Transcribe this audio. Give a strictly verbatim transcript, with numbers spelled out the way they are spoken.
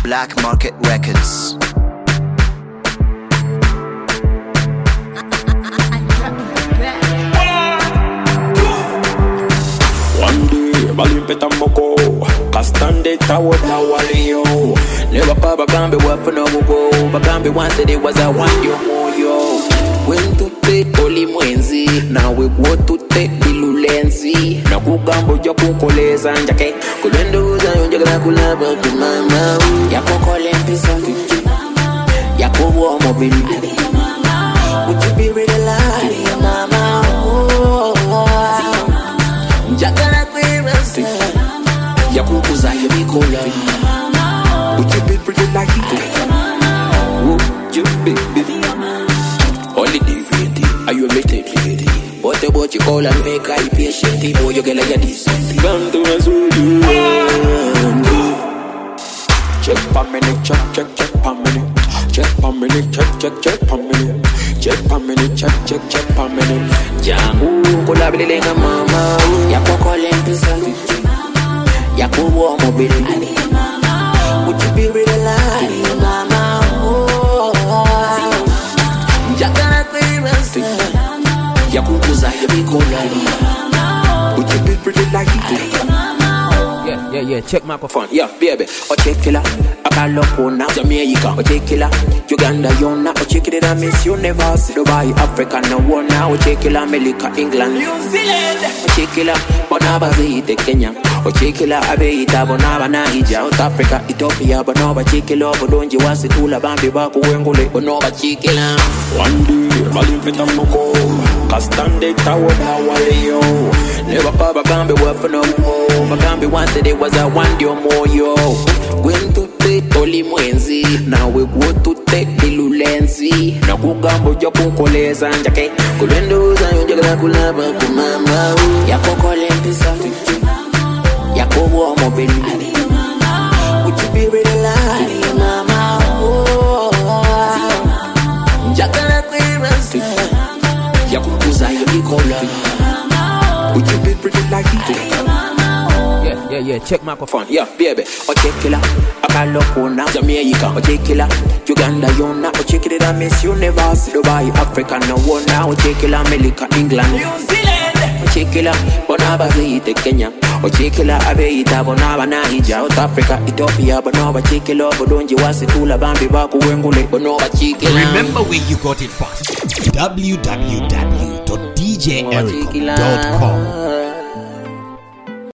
Black Market Records. One day, Balimpeta Moko, Castande Tower Nawalio. Never Papa Gambe work for no go. Bagambe once said it was a one yo more yo. When to take Oli Mwenzi, now we go to take Bilulenzi. Na kugambo ya kukoleza njake. Kulendo uza yonjagala kulaba kumama. Ya kukole mpisa ya kuwa mobili. Would you be ready alive, mama? Njagala kwebasa ya kukuza ya bikola. Would you be pretty like it? Would you be baby? Only D V D, are you related to D V D? What about you call and make I patient? Boy, you get like a decent. Come to us, who you want? Check per minute, check, check, check per minute. Check per minute, check, check, check per minute. Check per minute, check, check, check per minute. Jangu, kulabilenga mama. Yako kole mpisa yako wa mobile. Would you be real alive, mama? Njagala kwebasa ya kukuza ya bikola. Would you be pretty like it? Yeah, yeah, yeah, check microphone. Yeah, baby. Oh, check it out. I got love on now. Jamaica. Oh, check it out. Uganda, Yona. Oh, check it out. Miss Universe. Dubai, Africa. No one now. Oh, check it out. America, England, New Zealand. Oh, check it out. Bonaba Zite, Kenya. Oh, check it out. Abeita, Bonaba, Nigeria. South Africa, Ethiopia. Bonaba, check it out. Bodonji, Wasikula, Bambi, Baku, Wengule. Bonaba, check it out. One day, Balimpeta Moko. Castande Tower, Nawalio. Never Papa Gambe, work for no more. Bagambe once said it was a one day or more, yo. When to take Oli Mwenzi, now we go to take Bilulenzi. Na kugambo ya kukoleza njake. Kulendo uza yonjagala kulaba kumama. Yako kole mpisa yako wa mobile. Would you be ready alive, mama? Njagala kwebasa ya kukuza ya bikola. Would you be pretty like it? Yeah, yeah, yeah, check microphone. Yeah, baby. Oh, check it out. I got love on now. Jamaica. Oh, check it out. Uganda, Yona. Oh, check it out. Miss Universe. Dubai, Africa. No one now. Oh, check it out. America, England, New Zealand. Oh, check it out. Bonaba Zite, Kenya. Oh, check it out. Abeita, Bonaba, Nigeria. South Africa, Ethiopia. Bonaba, check it out. Bodonji, Wasikula, Bambi, Baku, Wengule. Bonaba, check it out. Remember where you got it from. w w w dot d j eric dot com